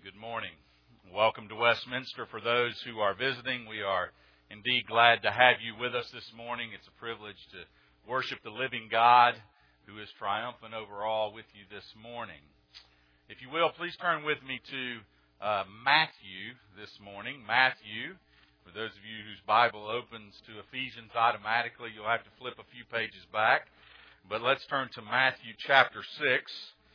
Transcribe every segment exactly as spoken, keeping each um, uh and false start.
Good morning. Welcome to Westminster. For those who are visiting, we are indeed glad to have you with us this morning. It's a privilege to worship the living God who is triumphant over all with you this morning. If you will, please turn with me to uh, Matthew this morning. Matthew, for those of you whose Bible opens to Ephesians automatically, you'll have to flip a few pages back. But let's turn to Matthew chapter six.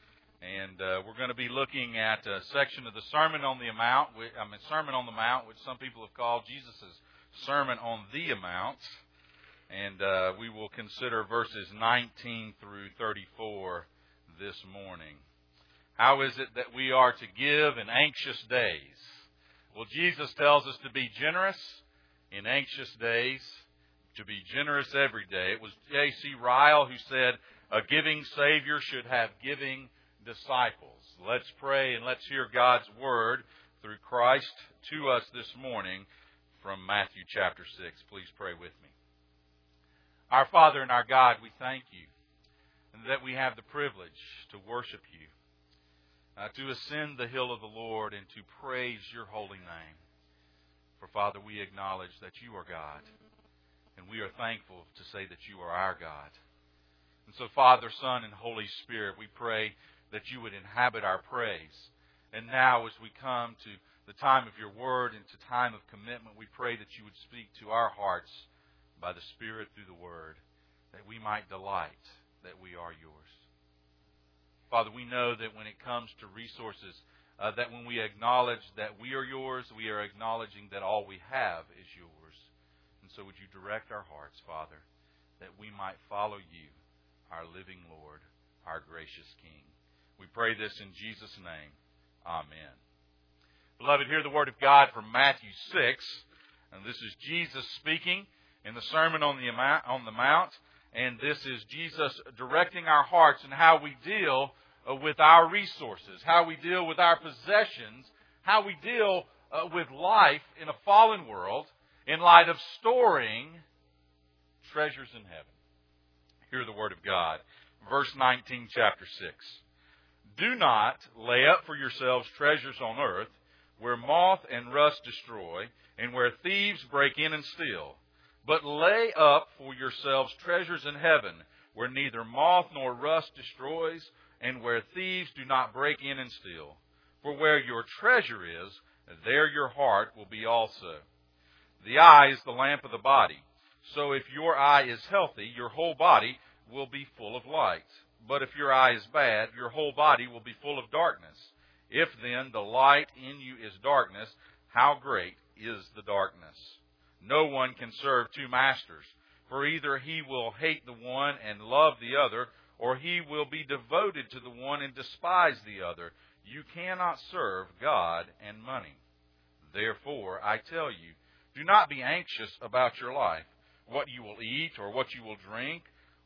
And uh, we're going to be looking at a section of the Sermon on the Mount, I mean, Sermon on the Mount, which some people have called Jesus' Sermon on the Mount. And uh, we will consider verses nineteen through thirty-four this morning. How is it that we are to give in anxious days? Well, Jesus tells us to be generous in anxious days, to be generous every day. It was J C Ryle who said, a giving Savior should have giving disciples. Let's pray and let's hear God's Word through Christ to us this morning from Matthew chapter six. Please pray with me. Our Father and our God, we thank you and that we have the privilege to worship you, uh, to ascend the hill of the Lord and to praise your holy name. For Father, we acknowledge that you are God, and we are thankful to say that you are our God. And so, Father, Son, and Holy Spirit, we pray that you would inhabit our praise. And now, as we come to the time of your word and to time of commitment, we pray that you would speak to our hearts by the Spirit through the word, that we might delight that we are yours. Father, we know that when it comes to resources, uh, that when we acknowledge that we are yours, we are acknowledging that all we have is yours. And so would you direct our hearts, Father, that we might follow you, our living Lord, our gracious King. We pray this in Jesus' name. Amen. Beloved, hear the word of God from Matthew six. And this is Jesus speaking in the Sermon on the on the Mount. And this is Jesus directing our hearts and how we deal with our resources, how we deal with our possessions, how we deal uh, with life in a fallen world in light of storing treasures in heaven. Hear the word of God. Verse nineteen, chapter six. Do not lay up for yourselves treasures on earth, where moth and rust destroy, and where thieves break in and steal. But lay up for yourselves treasures in heaven, where neither moth nor rust destroys, and where thieves do not break in and steal. For where your treasure is, there your heart will be also. The eye is the lamp of the body. So if your eye is healthy, your whole body will be full of light. But if your eye is bad, your whole body will be full of darkness. If then the light in you is darkness, how great is the darkness? No one can serve two masters, for either he will hate the one and love the other, or he will be devoted to the one and despise the other. You cannot serve God and money. Therefore, I tell you, do not be anxious about your life, what you will eat or what you will drink,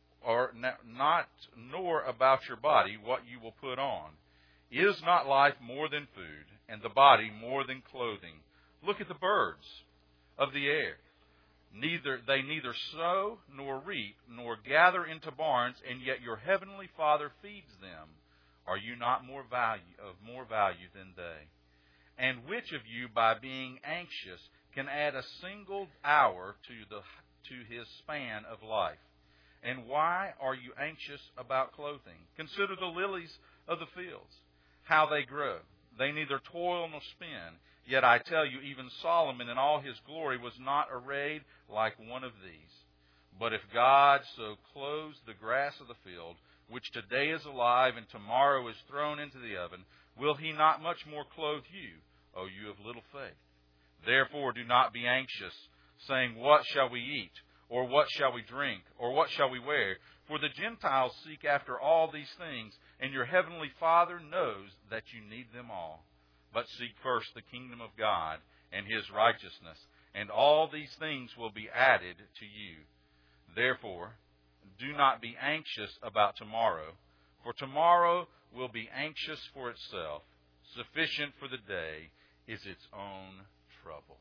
or not, nor about your body, what you will put on. Is not life more than food, and the body more than clothing? Look at the birds of the air. Neither they neither sow nor reap nor gather into barns, and yet your heavenly Father feeds them. Are you not more value of more value than they? And which of you, by being anxious, can add a single hour to the to his span of life? And why are you anxious about clothing? Consider the lilies of the fields, how they grow. They neither toil nor spin. Yet I tell you, even Solomon in all his glory was not arrayed like one of these. But if God so clothes the grass of the field, which today is alive and tomorrow is thrown into the oven, will he not much more clothe you, O you of little faith? Therefore do not be anxious, saying, what shall we eat? Or what shall we drink? Or what shall we wear? For the Gentiles seek after all these things, and your heavenly Father knows that you need them all. But seek first the kingdom of God and his righteousness, and all these things will be added to you. Therefore, do not be anxious about tomorrow, for tomorrow will be anxious for itself. Sufficient for the day is its own trouble.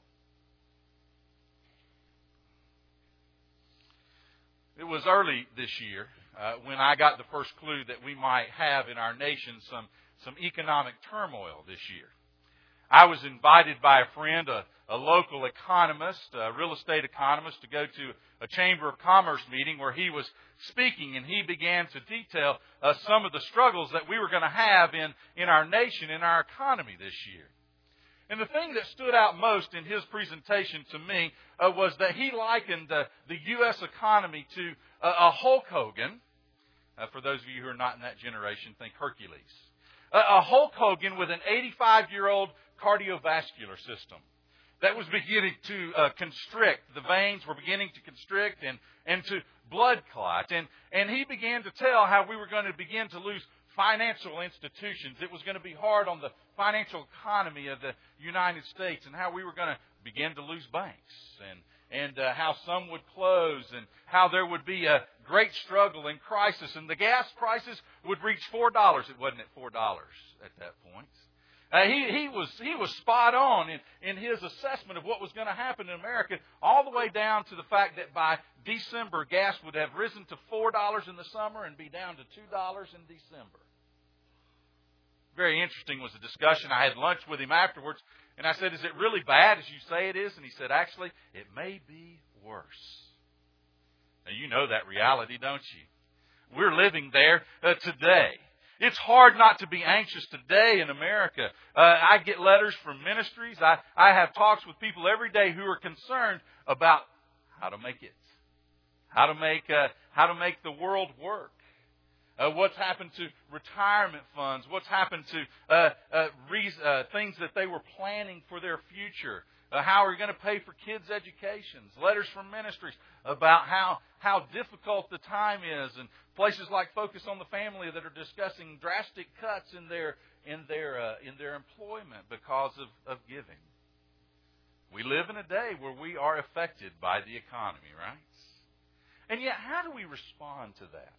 It was early this year uh, when I got the first clue that we might have in our nation some, some economic turmoil this year. I was invited by a friend, a, a local economist, a real estate economist, to go to a Chamber of Commerce meeting where he was speaking, and he began to detail uh, some of the struggles that we were going to have in, in our nation, in our economy this year. And the thing that stood out most in his presentation to me uh, was that he likened uh, the U S economy to uh, a Hulk Hogan. Uh, for those of you who are not in that generation, think Hercules. Uh, a Hulk Hogan with an eighty-five-year-old cardiovascular system that was beginning to uh, constrict. The veins were beginning to constrict and, and to blood clot. And, and he began to tell how we were going to begin to lose financial institutions. It was going to be hard on the financial economy of the United States, and how we were going to begin to lose banks, and and uh, how some would close, and how there would be a great struggle and crisis, and the gas prices would reach four dollars. It wasn't at four dollars at that point. Uh, he, he was he was spot on in, in his assessment of what was going to happen in America, all the way down to the fact that by December, gas would have risen to four dollars in the summer and be down to two dollars in December. Very interesting was the discussion. I had lunch with him afterwards, and I said, "Is it really bad as you say it is?" And he said, "Actually, it may be worse." Now, you know that reality, don't you? We're living there uh, today. It's hard not to be anxious today in America. Uh, I get letters from ministries. I, I have talks with people every day who are concerned about how to make it, how to make uh, how to make the world work. Uh, what's happened to retirement funds? What's happened to uh, uh, re- uh, things that they were planning for their future? Uh, how are we going to pay for kids' educations? Letters from ministries about how how difficult the time is, and places like Focus on the Family that are discussing drastic cuts in their in their uh, in their employment because of, of giving. We live in a day where we are affected by the economy, right? And yet, how do we respond to that?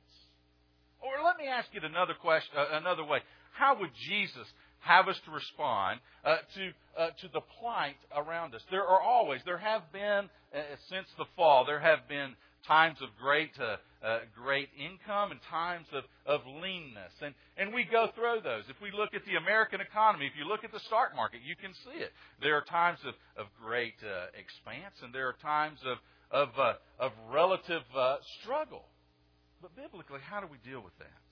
Or let me ask it another question, uh, another way. How would Jesus have us to respond uh, to uh, to the plight around us? There are always, there have been uh, since the fall, there have been times of great uh, uh, great income and times of, of leanness, and and we go through those. If we look at the American economy, if you look at the stock market, you can see it. There are times of of great uh, expanse, and there are times of of uh, of relative uh, struggle. But biblically, how do we deal with that?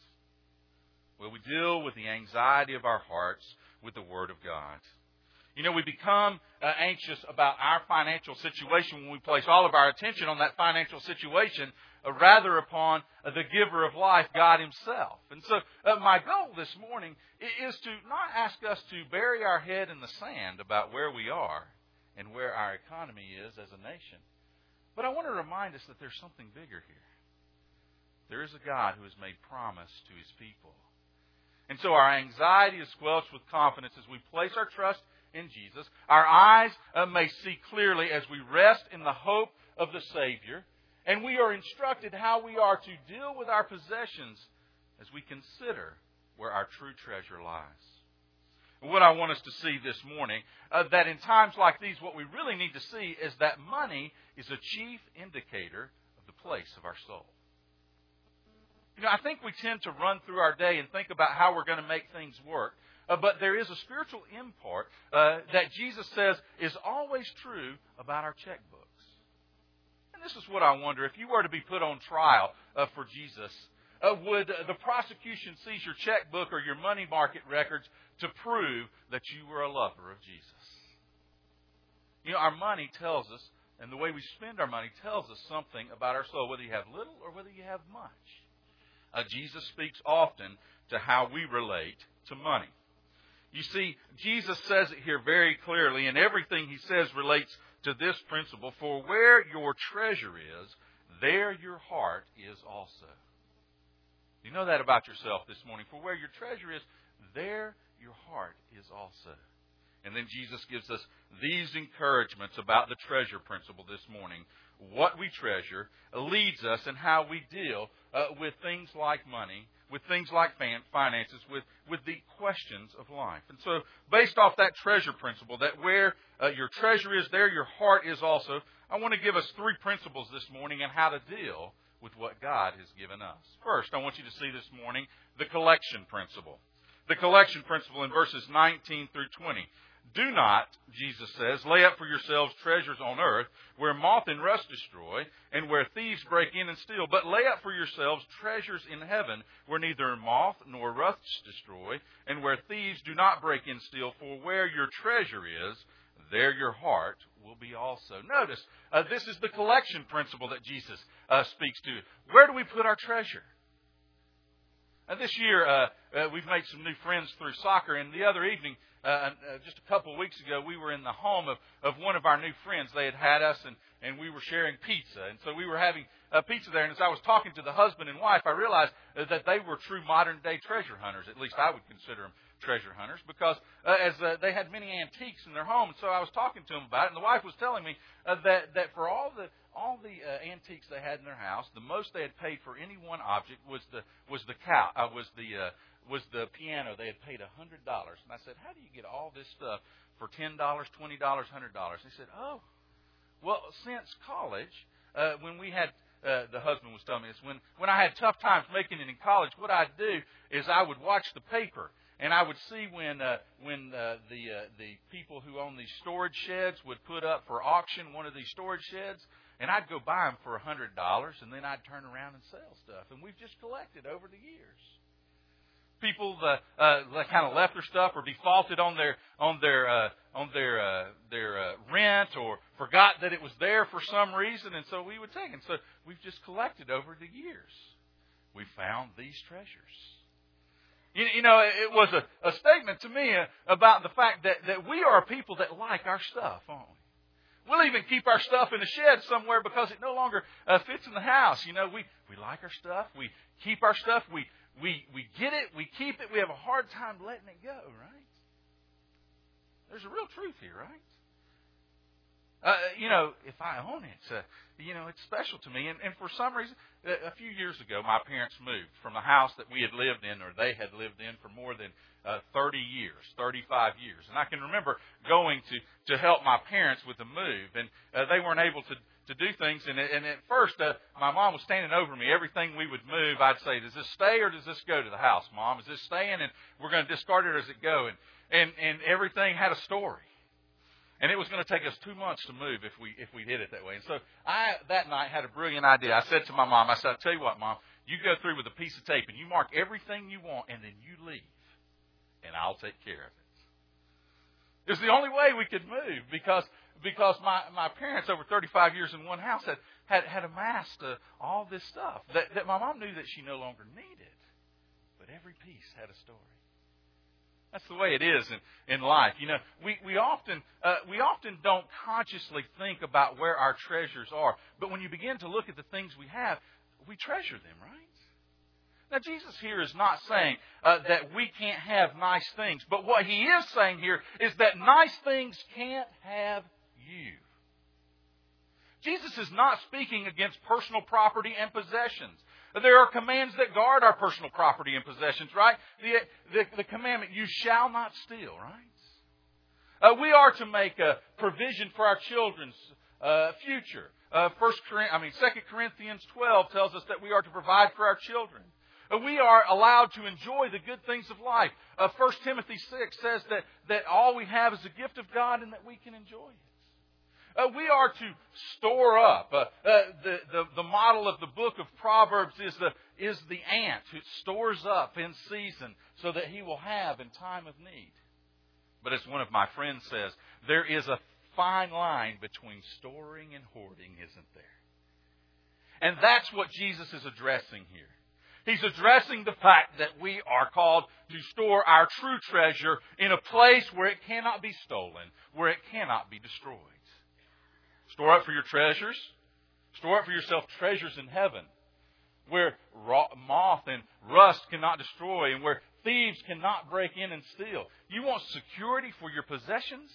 Well, we deal with the anxiety of our hearts with the Word of God. You know, we become uh, anxious about our financial situation when we place all of our attention on that financial situation uh, rather upon uh, the giver of life, God Himself. And so uh, my goal this morning is to not ask us to bury our head in the sand about where we are and where our economy is as a nation. But I want to remind us that there's something bigger here. There is a God who has made promise to His people. And so our anxiety is squelched with confidence as we place our trust in Jesus. Our eyes uh, may see clearly as we rest in the hope of the Savior. And we are instructed how we are to deal with our possessions as we consider where our true treasure lies. What I want us to see this morning, uh, that in times like these, what we really need to see is that money is a chief indicator of the place of our soul. You know, I think we tend to run through our day and think about how we're going to make things work. Uh, but there is a spiritual import uh, that Jesus says is always true about our checkbooks. And this is what I wonder. If you were to be put on trial uh, for Jesus, uh, would the prosecution seize your checkbook or your money market records to prove that you were a lover of Jesus? You know, our money tells us, and the way we spend our money tells us something about our soul, whether you have little or whether you have much. Uh, Jesus speaks often to how we relate to money. You see, Jesus says it here very clearly, and everything He says relates to this principle. For where your treasure is, there your heart is also. You know that about yourself this morning. For where your treasure is, there your heart is also. And then Jesus gives us these encouragements about the treasure principle this morning. What we treasure leads us in how we deal uh, with things like money, with things like finances, with, with the questions of life. And so, based off that treasure principle, that where uh, your treasure is, there your heart is also, I want to give us three principles this morning on how to deal with what God has given us. First, I want you to see this morning the collection principle. The collection principle in verses nineteen through twenty. Do not, Jesus says, lay up for yourselves treasures on earth, where moth and rust destroy, and where thieves break in and steal. But lay up for yourselves treasures in heaven, where neither moth nor rust destroy, and where thieves do not break in and steal. For where your treasure is, there your heart will be also. Notice, uh, this is the collection principle that Jesus uh, speaks to. Where do we put our treasure? Uh, this year, uh, uh, we've made some new friends through soccer, and the other evening, uh, uh, just a couple of weeks ago, we were in the home of, of one of our new friends. They had had us, and, and we were sharing pizza. And so we were having uh, pizza there, and as I was talking to the husband and wife, I realized uh, that they were true modern-day treasure hunters. At least I would consider them treasure hunters, because uh, as uh, they had many antiques in their home. And so I was talking to them about it, and the wife was telling me uh, that, that for all the all the uh, antiques they had in their house, the most they had paid for any one object was the was the cow uh, was the uh, was the piano. They had paid a hundred dollars, and I said, "How do you get all this stuff for ten dollars, twenty dollars, hundred dollars?" He said, "Oh, well, since college, uh, when we had." Uh, the husband was telling me this. When when I had tough times making it in college, what I'd do is I would watch the paper, and I would see when uh, when uh, the uh, the people who own these storage sheds would put up for auction one of these storage sheds, and I'd go buy them for a hundred dollars, and then I'd turn around and sell stuff. And we've just collected over the years. People uh, uh, kind of left their stuff or defaulted on their on their uh, on their uh, their uh, rent, or forgot that it was there for some reason, and so we would take it. So we've just collected over the years. We found these treasures. You, you know, it was a, a statement to me about the fact that, that we are people that like our stuff, aren't we? We'll even keep our stuff in a shed somewhere because it no longer uh, fits in the house. You know, we, we like our stuff. We keep our stuff. We We we get it, we keep it, we have a hard time letting it go, right? There's a real truth here, right? Uh, you know, if I own it, uh, you know, it's special to me. And, and for some reason, a few years ago, my parents moved from a house that we had lived in, or they had lived in for more than uh, thirty years, thirty-five years. And I can remember going to, to help my parents with the move, and uh, they weren't able to to do things. And, and at first, uh, my mom was standing over me. Everything we would move, I'd say, does this stay or does this go to the house, Mom? Is this staying and we're going to discard it, or does it go? And, and, and everything had a story. And it was going to take us two months to move if we if we did it that way. And so I, that night, had a brilliant idea. I said to my mom, I said, I'll tell you what, Mom, you go through with a piece of tape and you mark everything you want, and then you leave, and I'll take care of it. It was the only way we could move, because because my, my parents, over thirty-five years in one house, had, had, had amassed uh, all this stuff that, that my mom knew that she no longer needed. But every piece had a story. That's the way it is in, in life. You know, we, we often uh, we often don't consciously think about where our treasures are. But when you begin to look at the things we have, we treasure them, right? Now, Jesus here is not saying uh, that we can't have nice things. But what He is saying here is that nice things can't have you. Jesus is not speaking against personal property and possessions. There are commands that guard our personal property and possessions, right? The, the, the commandment, you shall not steal, right? Uh, we are to make a provision for our children's uh, future. Uh, First, I mean, Second Corinthians twelve tells us that we are to provide for our children. Uh, we are allowed to enjoy the good things of life. Uh, First Timothy six says that, that all we have is a gift of God and that we can enjoy it. Uh, we are to store up. Uh, uh, the, the, the model of the book of Proverbs is the, is the ant who stores up in season so that he will have in time of need. But as one of my friends says, there is a fine line between storing and hoarding, isn't there? And that's what Jesus is addressing here. He's addressing the fact that we are called to store our true treasure in a place where it cannot be stolen, where it cannot be destroyed. Store up for your treasures. Store up for yourself treasures in heaven, where moth and rust cannot destroy, and where thieves cannot break in and steal. You want security for your possessions?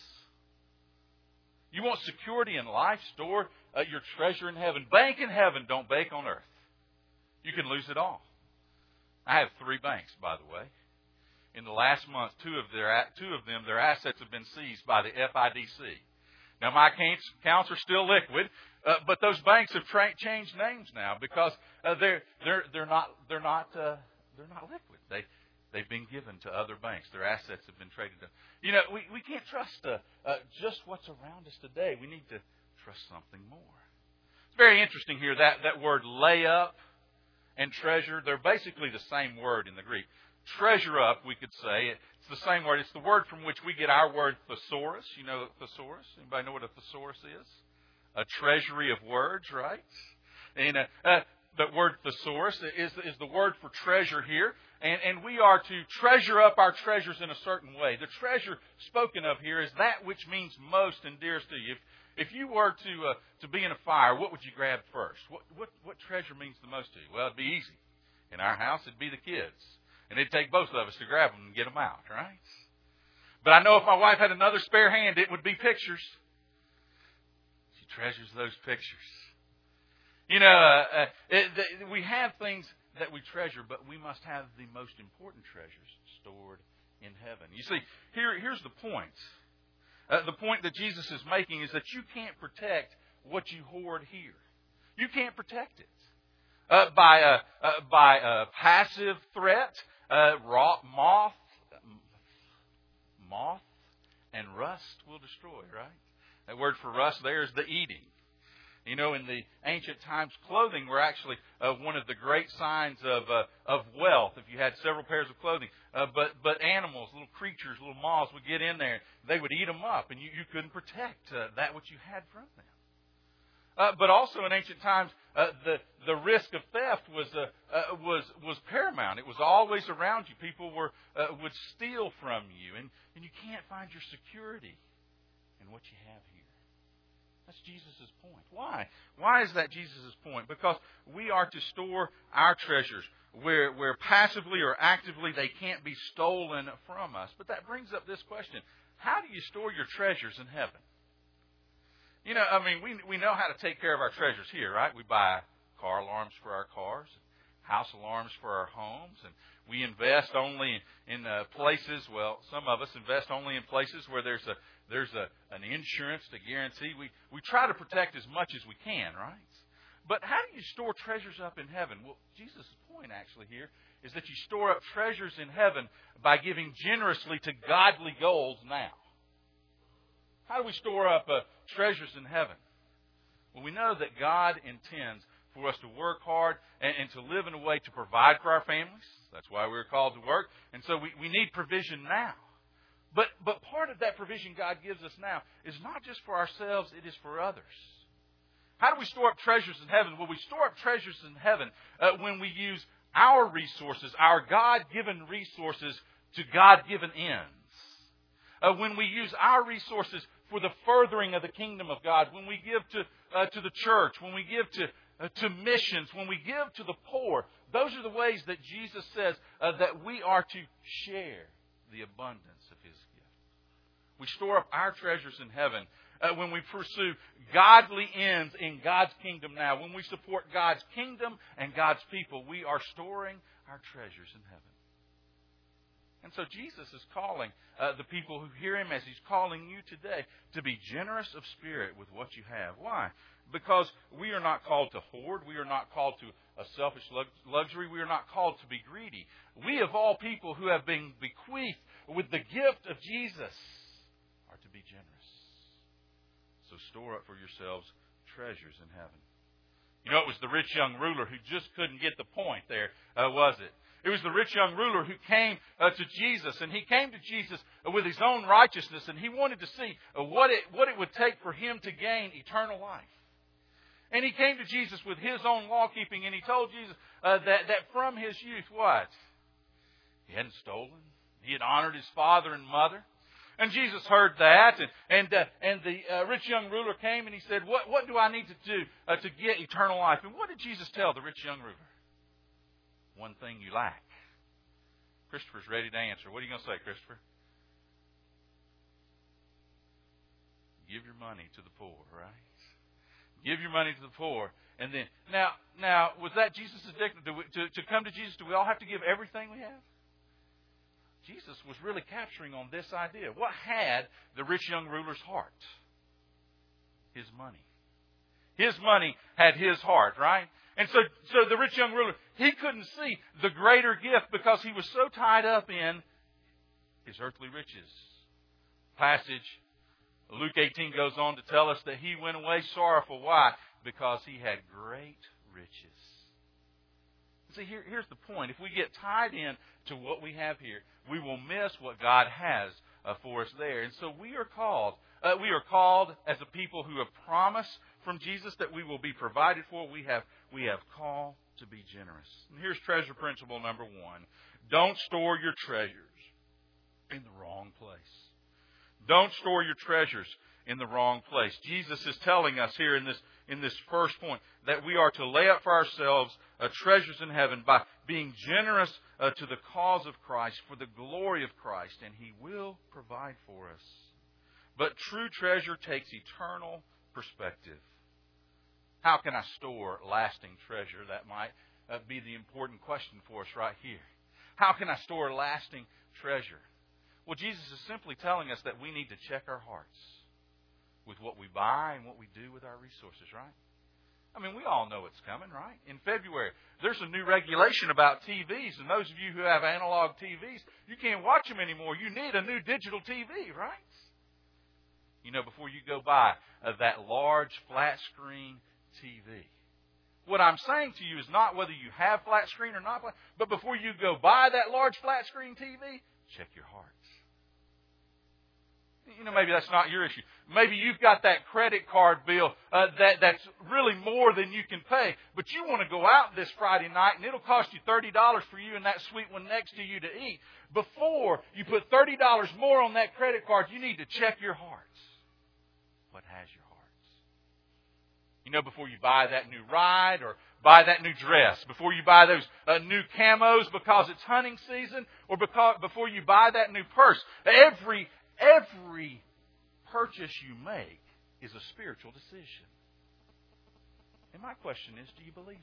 You want security in life? Store uh, your treasure in heaven. Bank in heaven, don't bank on earth. You can lose it all. I have three banks, by the way. In the last month, two of their two of them, their assets have been seized by the F I D C. Now, my accounts are still liquid, uh, but those banks have tra- changed names now because uh, they're they're they're not they're not uh, they're not liquid. They they've been given to other banks. Their assets have been traded. To, you know, we, we can't trust uh, uh, just what's around us today. We need to trust something more. It's very interesting here, that, that word lay up and treasure, they're basically the same word in the Greek. Treasure up, we could say. It's the same word. It's the word from which we get our word thesaurus. You know thesaurus? Anybody know what a thesaurus is? A treasury of words, right? And uh, uh, the word thesaurus is, is the word for treasure here. And, and we are to treasure up our treasures in a certain way. The treasure spoken of here is that which means most and dearest to you. If, if you were to uh, to be in a fire, what would you grab first? What, what, what treasure means the most to you? Well, it'd be easy. In our house, it'd be the kids. And it'd take both of us to grab them and get them out, right? But I know if my wife had another spare hand, it would be pictures. She treasures those pictures. You know, uh, uh, it, the, we have things that we treasure, but we must have the most important treasures stored in heaven. You see, here, here's the point. Uh, the point that Jesus is making is that you can't protect what you hoard here. You can't protect it. Uh, by a uh, by a passive threat, uh, raw, moth, moth, and rust will destroy. Right? That word for rust there is the eating. You know, in the ancient times, clothing were actually uh, one of the great signs of uh, of wealth. If you had several pairs of clothing, uh, but but animals, little creatures, little moths would get in there. They would eat them up, and you, you couldn't protect uh, that which you had from them. Uh, but also in ancient times, uh, the the risk of theft was uh, uh, was was paramount. It was always around you. People were uh, would steal from you, and, and you can't find your security in what you have here. That's Jesus' point. Why? Why is that Jesus' point? Because we are to store our treasures where where passively or actively they can't be stolen from us. But that brings up this question: how do you store your treasures in heaven? You know, I mean, we we know how to take care of our treasures here, right? We buy car alarms for our cars, house alarms for our homes, and we invest only in uh, places. Well, some of us invest only in places where there's a there's a an insurance to guarantee. We we try to protect as much as we can, right? But how do you store treasures up in heaven? Well, Jesus' point actually here is that you store up treasures in heaven by giving generously to godly goals now. How do we store up uh, treasures in heaven? Well, we know that God intends for us to work hard and, and to live in a way to provide for our families. That's why we're called to work. And so we, we need provision now. But, but part of that provision God gives us now is not just for ourselves, it is for others. How do we store up treasures in heaven? Well, we store up treasures in heaven uh, when we use our resources, our God-given resources, to God-given ends. Uh, when we use our resources for the furthering of the kingdom of God, when we give to uh, to the church, when we give to uh, to missions, when we give to the poor, those are the ways that Jesus says uh, that we are to share the abundance of His gift. We store up our treasures in heaven uh, when we pursue godly ends in God's kingdom now. When we support God's kingdom and God's people, we are storing our treasures in heaven. And so Jesus is calling uh, the people who hear Him, as He's calling you today, to be generous of spirit with what you have. Why? Because we are not called to hoard. We are not called to a selfish luxury. We are not called to be greedy. We, of all people who have been bequeathed with the gift of Jesus, are to be generous. So store up for yourselves treasures in heaven. You know, it was the rich young ruler who just couldn't get the point there, uh, was it? It was the rich young ruler who came uh, to Jesus, and he came to Jesus uh, with his own righteousness, and he wanted to see uh, what it what it would take for him to gain eternal life. And he came to Jesus with his own law keeping, and he told Jesus uh, that that from his youth, what? He hadn't stolen. He had honored his father and mother. And Jesus heard that, and and uh, and the uh, rich young ruler came, and he said, "What what do I need to do uh, to get eternal life?" And what did Jesus tell the rich young ruler? One thing you lack. Christopher's ready to answer. What are you going to say, Christopher? Give your money to the poor, right? Give your money to the poor. And then, now, now was that Jesus' dictum? To, to come to Jesus, do we all have to give everything we have? Jesus was really capturing on this idea. What had the rich young ruler's heart? His money. His money had his heart, right? And so, so the rich young ruler, he couldn't see the greater gift because he was so tied up in his earthly riches. Passage, Luke eighteen goes on to tell us that he went away sorrowful. Why? Because he had great riches. See, here, here's the point. If we get tied in to what we have here, we will miss what God has uh, for us there. And so we are called, uh, we are called as a people who have promised from Jesus that we will be provided for. We have, we have call to be generous. And here's treasure principle number one. Don't store your treasures in the wrong place. Don't store your treasures in the wrong place. Jesus is telling us here in this in this first point that we are to lay up for ourselves uh, treasures in heaven by being generous uh, to the cause of Christ, for the glory of Christ, and He will provide for us. But true treasure takes eternal perspective. How can I store lasting treasure? That might uh, be the important question for us right here. How can I store lasting treasure? Well, Jesus is simply telling us that we need to check our hearts with what we buy and what we do with our resources, right? I mean, we all know it's coming, right? In February, there's a new regulation about T Vs, and those of you who have analog T Vs, you can't watch them anymore. You need a new digital T V, right? You know, before you go buy uh, that large flat screen T V. What I'm saying to you is not whether you have flat screen or not, but before you go buy that large flat screen T V, check your hearts. You know, maybe that's not your issue. Maybe you've got that credit card bill uh, that that's really more than you can pay, but you want to go out this Friday night and it'll cost you thirty dollars for you and that sweet one next to you to eat. Before you put thirty dollars more on that credit card, you need to check your hearts. What has your hearts? You know, before you buy that new ride or buy that new dress, before you buy those uh, new camos because it's hunting season, or because before you buy that new purse, every Every purchase you make is a spiritual decision. And my question is, do you believe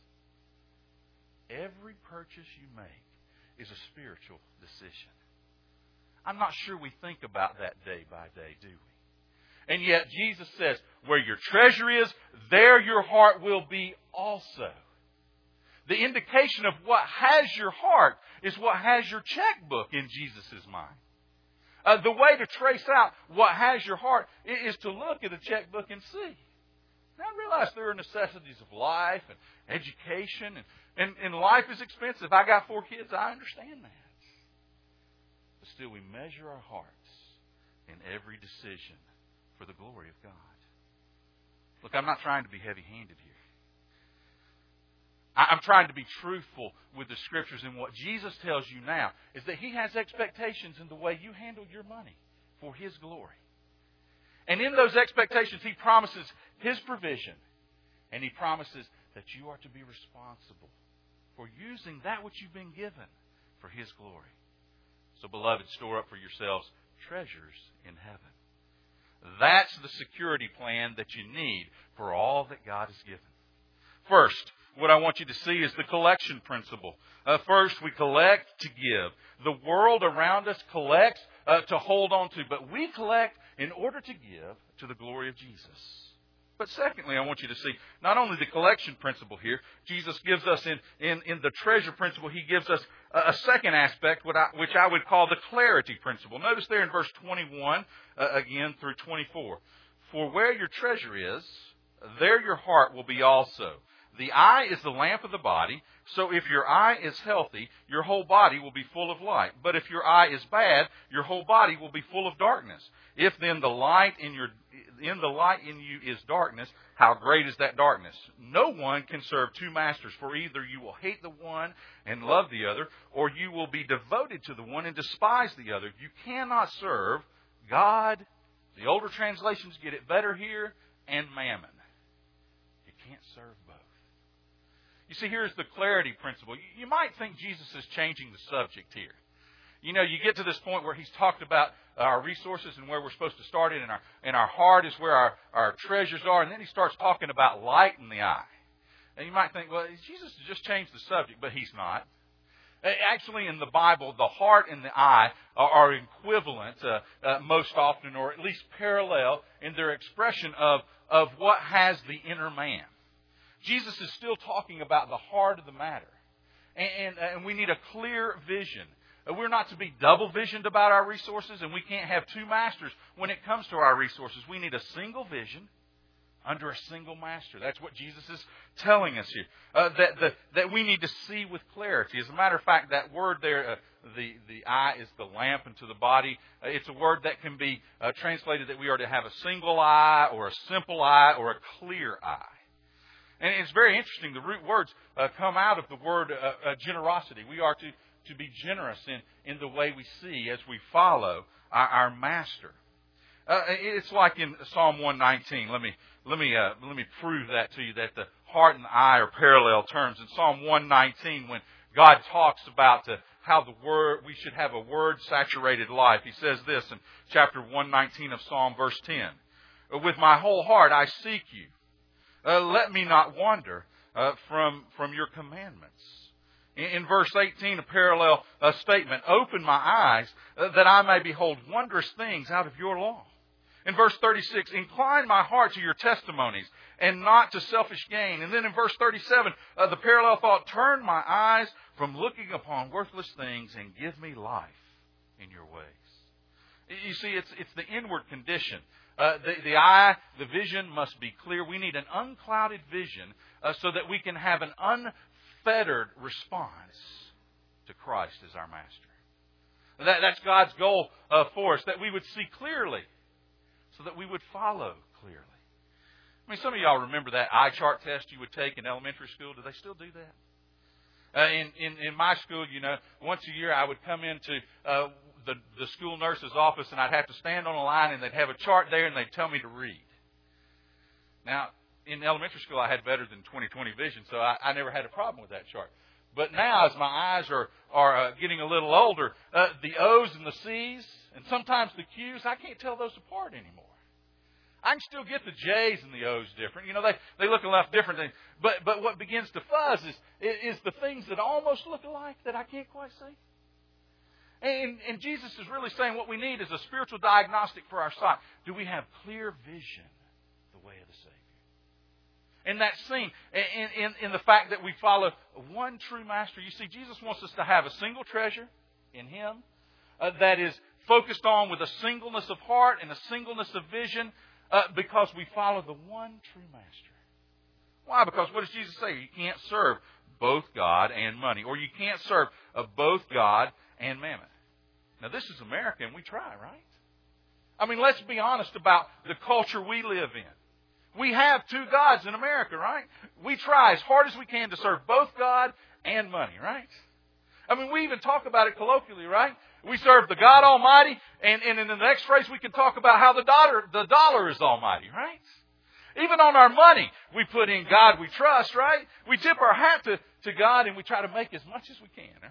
that? Every purchase you make is a spiritual decision. I'm not sure we think about that day by day, do we? And yet Jesus says, where your treasure is, there your heart will be also. The indication of what has your heart is what has your checkbook in Jesus' mind. Uh, the way to trace out what has your heart is to look at a checkbook and see. Now, I realize there are necessities of life and education, and, and, and life is expensive. I got four kids. I understand that. But still, we measure our hearts in every decision for the glory of God. Look, I'm not trying to be heavy-handed here. I'm trying to be truthful with the Scriptures, and what Jesus tells you now is that He has expectations in the way you handle your money for His glory. And in those expectations, He promises His provision, and He promises that you are to be responsible for using that which you've been given for His glory. So, beloved, store up for yourselves treasures in heaven. That's the security plan that you need for all that God has given. First, what I want you to see is the collection principle. Uh, first, we collect to give. The world around us collects uh, to hold on to, but we collect in order to give to the glory of Jesus. But secondly, I want you to see not only the collection principle here, Jesus gives us in, in, in the treasure principle, He gives us a, a second aspect, what I, which I would call the clarity principle. Notice there in verse twenty-one, uh, again through twenty-four. For where your treasure is, there your heart will be also. The eye is the lamp of the body, so if your eye is healthy, your whole body will be full of light. But if your eye is bad, your whole body will be full of darkness. If then the light in your in the light in you is darkness, how great is that darkness? No one can serve two masters, for either you will hate the one and love the other, or you will be devoted to the one and despise the other. You cannot serve God, the older translations get it better here, and mammon. You can't serve both. You see, here's the clarity principle. You might think Jesus is changing the subject here. You know, you get to this point where He's talked about our resources and where we're supposed to start it, and our, and our heart is where our, our treasures are, and then He starts talking about light in the eye. And you might think, well, Jesus has just changed the subject, but He's not. Actually, in the Bible, the heart and the eye are, are equivalent uh, uh, most often, or at least parallel in their expression of, of what has the inner man. Jesus is still talking about the heart of the matter. And, and, and we need a clear vision. We're not to be double visioned about our resources, and we can't have two masters when it comes to our resources. We need a single vision under a single master. That's what Jesus is telling us here. Uh, that, that, that we need to see with clarity. As a matter of fact, that word there, uh, the, the eye is the lamp unto the body. Uh, it's a word that can be uh, translated that we are to have a single eye or a simple eye or a clear eye. And it's very interesting. The root words uh, come out of the word uh, uh, generosity. We are to, to be generous in, in the way we see as we follow our, our master. Uh, it's like in Psalm one nineteen. Let me let me uh, let me prove that to you, that the heart and the eye are parallel terms. In Psalm one nineteen, when God talks about the, how the word we should have a word-saturated life, He says this in chapter one nineteen of Psalm, verse ten: "With my whole heart I seek you. Uh, let me not wander uh, from from your commandments." In, in verse eighteen, a parallel uh, statement: "Open my eyes uh, that I may behold wondrous things out of your law." In verse thirty-six, "Incline my heart to your testimonies and not to selfish gain." And then in verse thirty-seven, uh, the parallel thought: "Turn my eyes from looking upon worthless things and give me life in your ways." You see, it's it's the inward condition. Uh, the, the eye, the vision must be clear. We need an unclouded vision uh, so that we can have an unfettered response to Christ as our Master. That, that's God's goal uh, for us, that we would see clearly, so that we would follow clearly. I mean, some of y'all remember that eye chart test you would take in elementary school. Do they still do that? Uh, in, in, in my school, you know, once a year I would come into uh, the, the school nurse's office and I'd have to stand on a line and they'd have a chart there and they'd tell me to read. Now, in elementary school I had better than twenty twenty vision, so I, I never had a problem with that chart. But now, as my eyes are, are uh, getting a little older, uh, the O's and the C's, and sometimes the Q's, I can't tell those apart anymore. I can still get the J's and the O's different. You know, they, they look enough different. Than, but but what begins to fuzz is, is the things that almost look alike that I can't quite see. And, and Jesus is really saying what we need is a spiritual diagnostic for our sight. Do we have clear vision the way of the Savior? In that scene, in, in, in the fact that we follow one true Master, you see, Jesus wants us to have a single treasure in Him uh, that is focused on with a singleness of heart and a singleness of vision uh, because we follow the one true Master. Why? Because what does Jesus say? You can't serve both God and money, or you can't serve uh, both God and mammon. Now, this is America, and we try, right? I mean, let's be honest about the culture we live in. We have two gods in America, right? We try as hard as we can to serve both God and money, right? I mean, we even talk about it colloquially, right? We serve the God Almighty, and, and in the next phrase we can talk about how the dollar, the dollar is almighty, right? Even on our money, we put in God we trust, right? We tip our hat to, to God and we try to make as much as we can, right?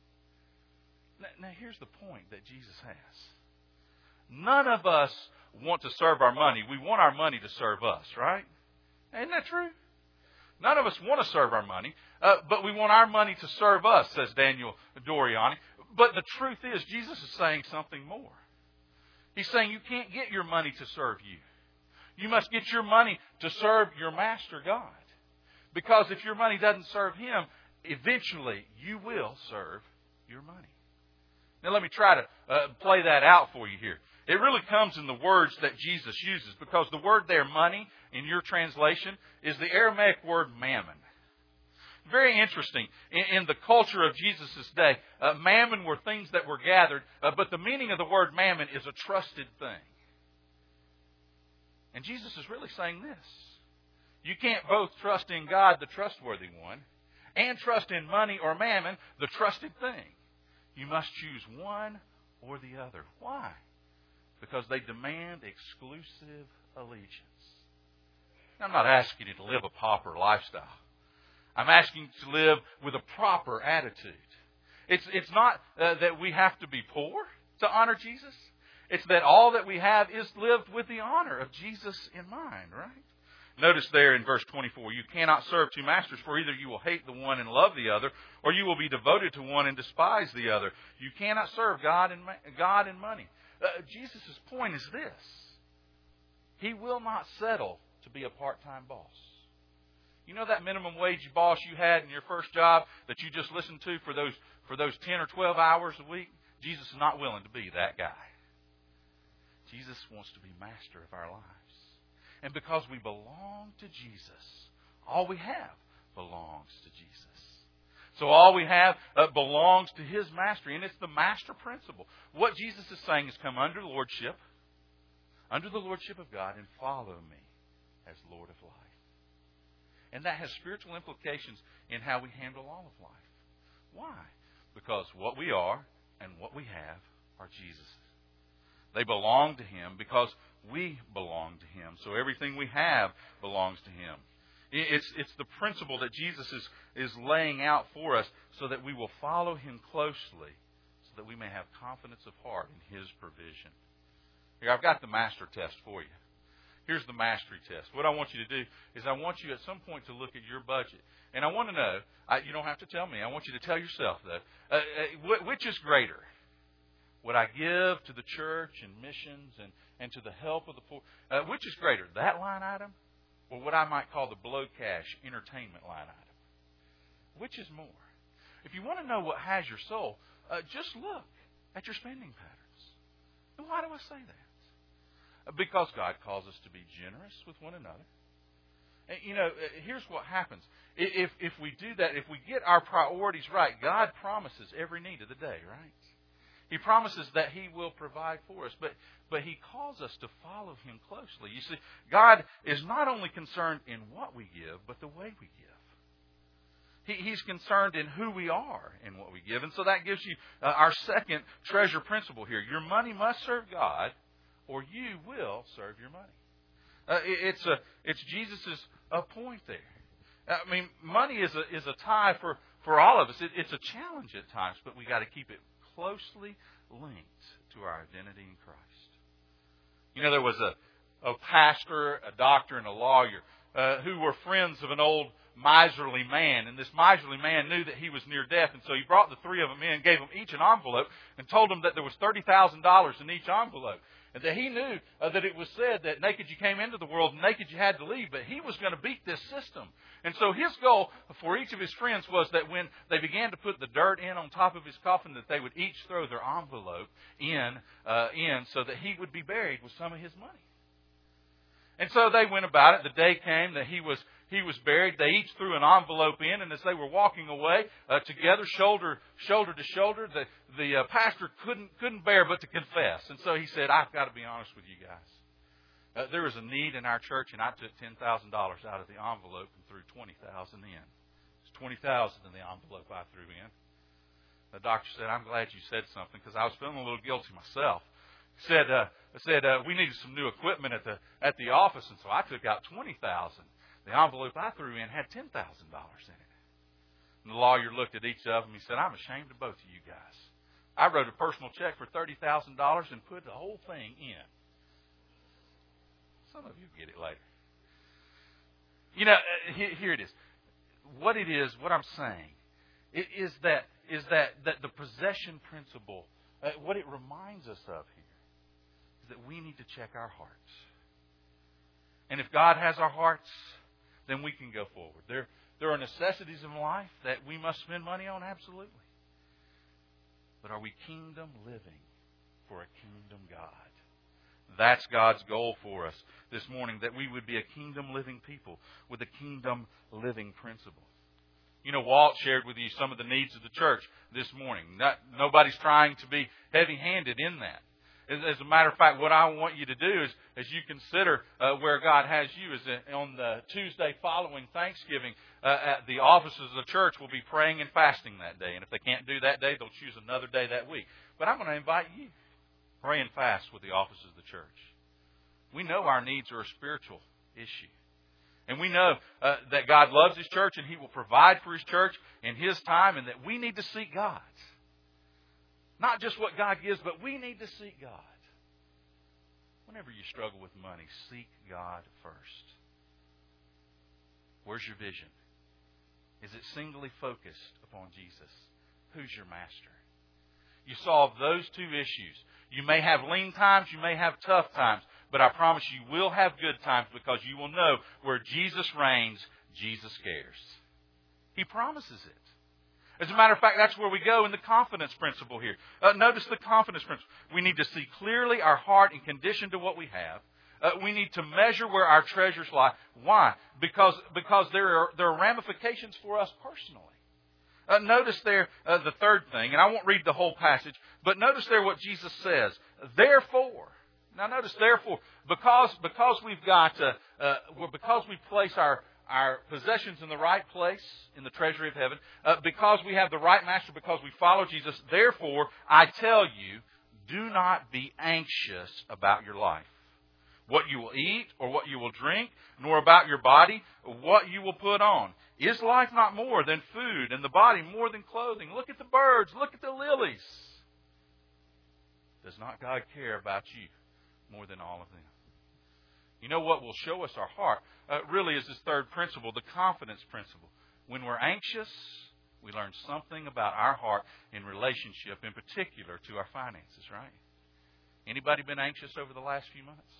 Now, now here's the point that Jesus has. None of us want to serve our money. We want our money to serve us, right? Isn't that true? None of us want to serve our money, uh, but we want our money to serve us, says Daniel Doriani. But the truth is, Jesus is saying something more. He's saying you can't get your money to serve you. You must get your money to serve your Master God. Because if your money doesn't serve Him, eventually you will serve your money. Now let me try to uh, play that out for you here. It really comes in the words that Jesus uses, because the word there, money, in your translation, is the Aramaic word mammon. Very interesting. In, in the culture of Jesus' day, uh, mammon were things that were gathered, uh, but the meaning of the word mammon is a trusted thing. And Jesus is really saying this. You can't both trust in God, the trustworthy one, and trust in money or mammon, the trusted thing. You must choose one or the other. Why? Because they demand exclusive allegiance. Now, I'm not asking you to live a pauper lifestyle. I'm asking you to live with a proper attitude. It's, it's not uh, that we have to be poor to honor Jesus. It's that all that we have is lived with the honor of Jesus in mind, right? Notice there in verse twenty-four, you cannot serve two masters, for either you will hate the one and love the other, or you will be devoted to one and despise the other. You cannot serve God and God and money. Uh, Jesus' point is this. He will not settle to be a part-time boss. You know that minimum wage boss you had in your first job that you just listened to for those for those ten or twelve hours a week? Jesus is not willing to be that guy. Jesus wants to be master of our lives. And because we belong to Jesus, all we have belongs to Jesus. So all we have uh, belongs to His mastery. And it's the master principle. What Jesus is saying is come under lordship, under the lordship of God, and follow me as Lord of life. And that has spiritual implications in how we handle all of life. Why? Because what we are and what we have are Jesus'. They belong to Him because we belong to Him. So everything we have belongs to Him. It's, it's the principle that Jesus is, is laying out for us so that we will follow Him closely, so that we may have confidence of heart in His provision. Here, I've got the master test for you. Here's the mastery test. What I want you to do is I want you at some point to look at your budget. And I want to know, I, you don't have to tell me, I want you to tell yourself, though, uh, uh, which is greater? What I give to the church and missions and, and to the help of the poor, uh, which is greater, that line item or what I might call the blow cash entertainment line item? Which is more? If you want to know what has your soul, uh, just look at your spending patterns. And why do I say that? Because God calls us to be generous with one another. And, you know, here's what happens. If, if we do that, if we get our priorities right, God promises every need of the day, right? He promises that He will provide for us, but, but He calls us to follow Him closely. You see, God is not only concerned in what we give, but the way we give. He, he's concerned in who we are in what we give. And so that gives you uh, our second treasure principle here. Your money must serve God, or you will serve your money. Uh, it, it's a it's Jesus' uh, point there. I mean, money is a is a tie for, for all of us. It, it's a challenge at times, but we got to keep it closely linked to our identity in Christ. You know, there was a, a pastor, a doctor, and a lawyer uh, who were friends of an old miserly man. And this miserly man knew that he was near death, and so he brought the three of them in, gave them each an envelope, and told them that there was thirty thousand dollars in each envelope. And that he knew uh, that it was said that naked you came into the world, and naked you had to leave, but he was going to beat this system. And so his goal for each of his friends was that when they began to put the dirt in on top of his coffin, that they would each throw their envelope in, uh, in so that he would be buried with some of his money. And so they went about it. The day came that he was he was buried. They each threw an envelope in, and as they were walking away uh, together, shoulder shoulder to shoulder, the the uh, pastor couldn't couldn't bear but to confess. And so he said, "I've got to be honest with you guys. Uh, there was a need in our church, and I took ten thousand dollars out of the envelope and threw twenty thousand in. It's twenty thousand in the envelope I threw in." The doctor said, "I'm glad you said something because I was feeling a little guilty myself." Said, uh, said uh, we needed some new equipment at the at the office, and so I took out twenty thousand. The envelope I threw in had ten thousand dollars in it. And the lawyer looked at each of them. He said, "I'm ashamed of both of you guys. I wrote a personal check for thirty thousand dollars and put the whole thing in." Some of you get it later. You know, here it is. What it is, what I'm saying, it is that is that that the possession principle, uh, what it reminds us of here, is that we need to check our hearts. And if God has our hearts, then we can go forward. There, there are necessities in life that we must spend money on, absolutely. But are we kingdom living for a kingdom God? That's God's goal for us this morning, that we would be a kingdom living people with a kingdom living principle. You know, Walt shared with you some of the needs of the church this morning. Not, nobody's trying to be heavy-handed in that. As a matter of fact, what I want you to do is, as you consider uh, where God has you, is that on the Tuesday following Thanksgiving, uh, at the offices of the church will be praying and fasting that day. And if they can't do that day, they'll choose another day that week. But I'm going to invite you. Pray and fast with the offices of the church. We know our needs are a spiritual issue. And we know uh, that God loves His church and He will provide for His church in His time, and that we need to seek God. Not just what God gives, but we need to seek God. Whenever you struggle with money, seek God first. Where's your vision? Is it singly focused upon Jesus? Who's your master? You solve those two issues. You may have lean times, you may have tough times, but I promise you will have good times because you will know where Jesus reigns, Jesus cares. He promises it. As a matter of fact, that's where we go in the confidence principle here. Uh, notice the confidence principle. We need to see clearly our heart in condition to what we have. Uh, we need to measure where our treasures lie. Why? Because, because there are, there are ramifications for us personally. Uh, notice there uh, the third thing, and I won't read the whole passage, but notice there what Jesus says. Therefore, now notice therefore, because because we've got uh, uh, because we place our our possessions in the right place in the treasury of heaven, uh, because we have the right master, because we follow Jesus. Therefore, I tell you, do not be anxious about your life, what you will eat or what you will drink, nor about your body, what you will put on. Is life not more than food, and the body more than clothing? Look at the birds, look at the lilies. Does not God care about you more than all of them? You know what will show us our heart uh, really is this third principle, the confidence principle. When we're anxious, we learn something about our heart in relationship, in particular to our finances, right? Anybody been anxious over the last few months?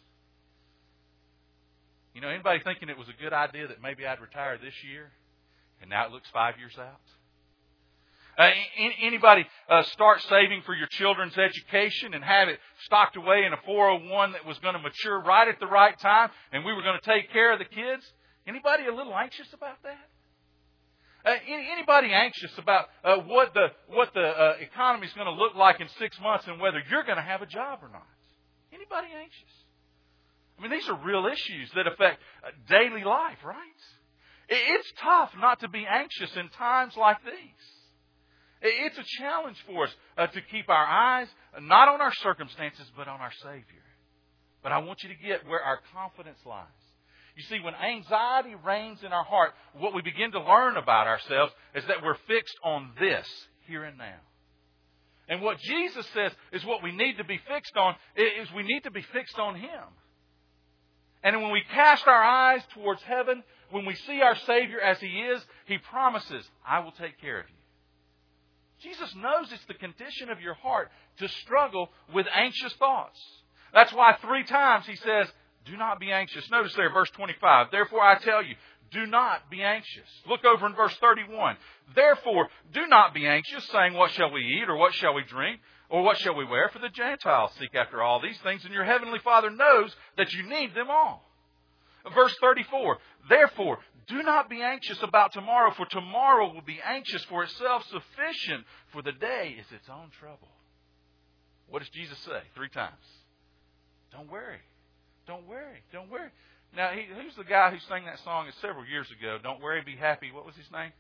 You know, anybody thinking it was a good idea that maybe I'd retire this year, and now it looks five years out? Uh, anybody uh, start saving for your children's education and have it stocked away in a four oh one that was going to mature right at the right time, and we were going to take care of the kids? Anybody a little anxious about that? Uh, anybody anxious about uh, what the what the uh, economy is going to look like in six months and whether you're going to have a job or not? Anybody anxious? I mean, these are real issues that affect daily life, right? It's tough not to be anxious in times like these. It's a challenge for us uh, to keep our eyes not on our circumstances, but on our Savior. But I want you to get where our confidence lies. You see, when anxiety reigns in our heart, what we begin to learn about ourselves is that we're fixed on this, here and now. And what Jesus says is what we need to be fixed on, is we need to be fixed on Him. And when we cast our eyes towards heaven, when we see our Savior as He is, He promises, I will take care of you. Jesus knows it's the condition of your heart to struggle with anxious thoughts. That's why three times He says, do not be anxious. Notice there, verse twenty-five. Therefore I tell you, do not be anxious. Look over in verse thirty-one. Therefore, do not be anxious, saying, what shall we eat, or what shall we drink, or what shall we wear? For the Gentiles seek after all these things, and your heavenly Father knows that you need them all. Verse thirty-four. Therefore, do not be anxious about tomorrow, for tomorrow will be anxious for itself. Sufficient for the day is its own trouble. What does Jesus say? Three times. Don't worry. Don't worry. Don't worry. Now, he, who's the guy who sang that song several years ago? Don't worry, be happy. What was his name?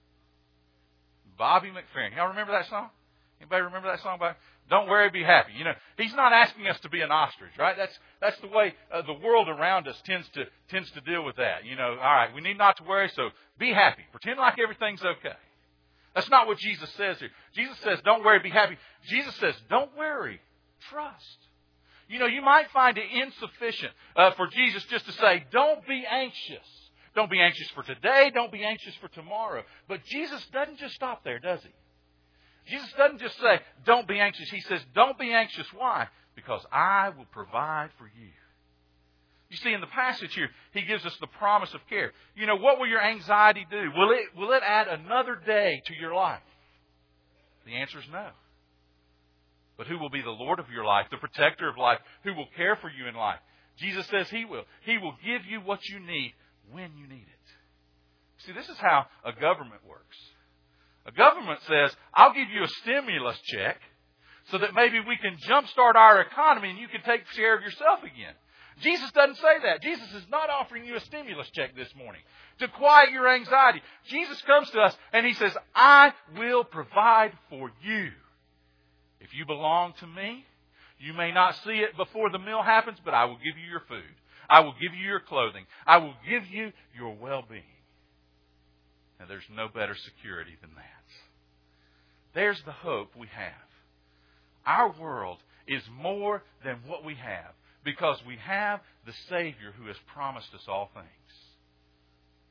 Bobby McFerrin. Y'all remember that song? Anybody remember that song? By Don't worry, be happy. You know, he's not asking us to be an ostrich, right? That's that's the way uh, the world around us tends to tends to deal with that. You know, all right, we need not to worry, so be happy. Pretend like everything's okay. That's not what Jesus says here. Jesus says, don't worry, be happy. Jesus says, don't worry, trust. You know, you might find it insufficient uh, for Jesus just to say, don't be anxious. Don't be anxious for today. Don't be anxious for tomorrow. But Jesus doesn't just stop there, does He? Jesus doesn't just say, don't be anxious. He says, don't be anxious. Why? Because I will provide for you. You see, in the passage here, He gives us the promise of care. You know, what will your anxiety do? Will it, will it add another day to your life? The answer is no. But who will be the Lord of your life, the protector of life, who will care for you in life? Jesus says He will. He will give you what you need when you need it. See, this is how a government works. A government says, I'll give you a stimulus check so that maybe we can jumpstart our economy and you can take care of yourself again. Jesus doesn't say that. Jesus is not offering you a stimulus check this morning to quiet your anxiety. Jesus comes to us and He says, I will provide for you. If you belong to me, you may not see it before the meal happens, but I will give you your food. I will give you your clothing. I will give you your well-being. Now, there's no better security than that. There's the hope we have. Our world is more than what we have because we have the Savior who has promised us all things.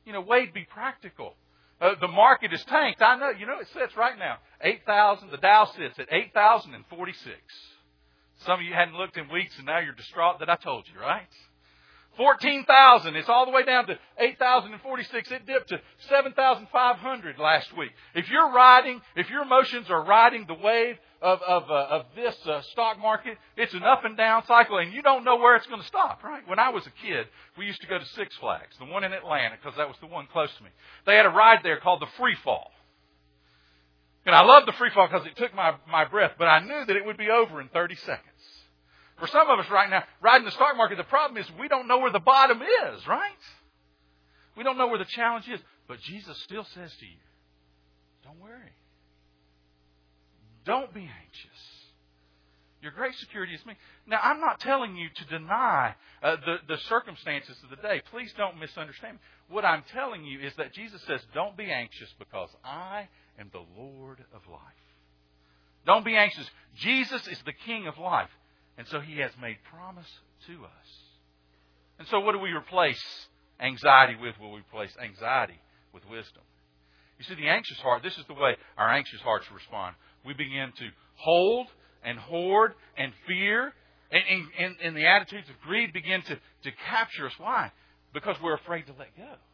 You know, Wade, be practical. Uh, the market is tanked. I know. You know, it sits right now. eight thousand. The Dow sits at eight thousand forty-six. Some of you hadn't looked in weeks and now you're distraught that I told you, right? fourteen thousand. It's all the way down to eight thousand forty-six. It dipped to seven thousand five hundred last week. If you're riding, if your emotions are riding the wave of, of, uh, of this uh, stock market, it's an up and down cycle and you don't know where it's going to stop, right? When I was a kid, we used to go to Six Flags, the one in Atlanta, because that was the one close to me. They had a ride there called the Free Fall. And I loved the free fall because it took my, my breath, but I knew that it would be over in thirty seconds. For some of us right now, riding the stock market, the problem is we don't know where the bottom is, right? We don't know where the challenge is. But Jesus still says to you, don't worry. Don't be anxious. Your great security is me. Now, I'm not telling you to deny uh, the, the circumstances of the day. Please don't misunderstand me. What I'm telling you is that Jesus says, don't be anxious because I am the Lord of life. Don't be anxious. Jesus is the King of life. And so He has made promise to us. And so what do we replace anxiety with? We'll replace anxiety with wisdom. You see, the anxious heart, this is the way our anxious hearts respond. We begin to hold and hoard and fear. And, and, and, and the attitudes of greed begin to, to capture us. Why? Because we're afraid to let go.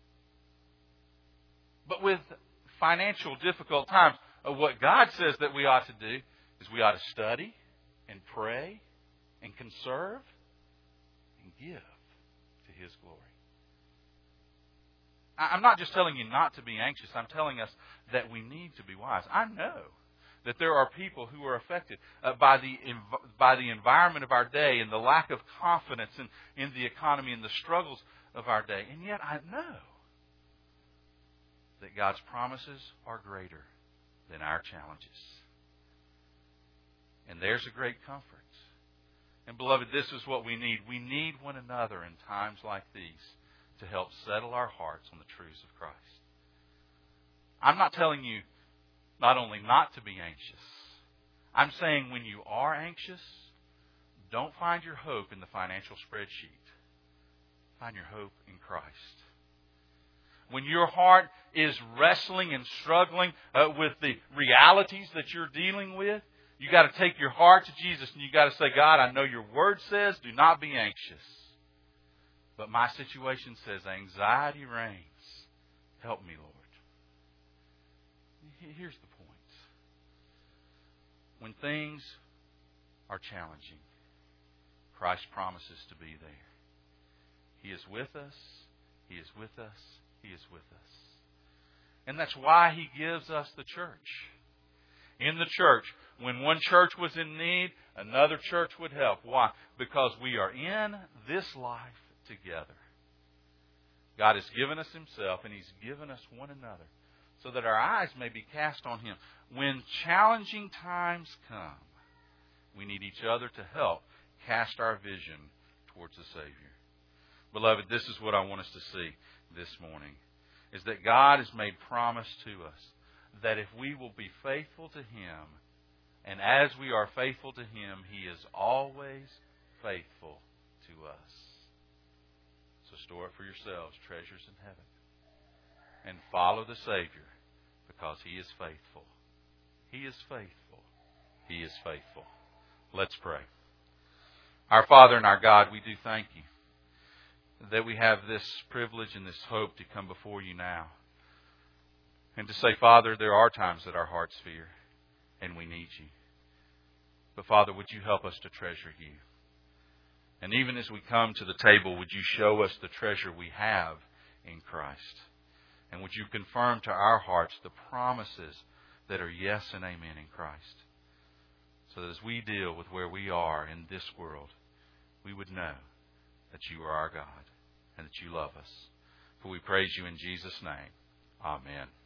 But with financial difficult times, what God says that we ought to do is we ought to study and pray and conserve and give to His glory. I'm not just telling you not to be anxious. I'm telling us that we need to be wise. I know that there are people who are affected uh, by the by the environment of our day and the lack of confidence in, in the economy and the struggles of our day. And yet I know that God's promises are greater than our challenges. And there's a great comfort. And beloved, this is what we need. We need one another in times like these to help settle our hearts on the truths of Christ. I'm not telling you not only not to be anxious. I'm saying when you are anxious, don't find your hope in the financial spreadsheet. Find your hope in Christ. When your heart is wrestling and struggling uh, with the realities that you're dealing with, you got to take your heart to Jesus and you got to say, God, I know your word says, do not be anxious. But my situation says anxiety reigns. Help me, Lord. Here's the point. When things are challenging, Christ promises to be there. He is with us. He is with us. He is with us. And that's why He gives us the church. In the church, when one church was in need, another church would help. Why? Because we are in this life together. God has given us Himself and He's given us one another so that our eyes may be cast on Him. When challenging times come, we need each other to help cast our vision towards the Savior. Beloved, this is what I want us to see this morning, is that God has made promise to us that if we will be faithful to Him, and as we are faithful to Him, He is always faithful to us. So store up for yourselves treasures in heaven. And follow the Savior because He is faithful. He is faithful. He is faithful. Let's pray. Our Father and our God, we do thank You that we have this privilege and this hope to come before You now. And to say, Father, there are times that our hearts fear and we need You. But Father, would You help us to treasure You? And even as we come to the table, would You show us the treasure we have in Christ? And would You confirm to our hearts the promises that are yes and amen in Christ? So that as we deal with where we are in this world, we would know that You are our God and that You love us. For we praise You in Jesus' name. Amen.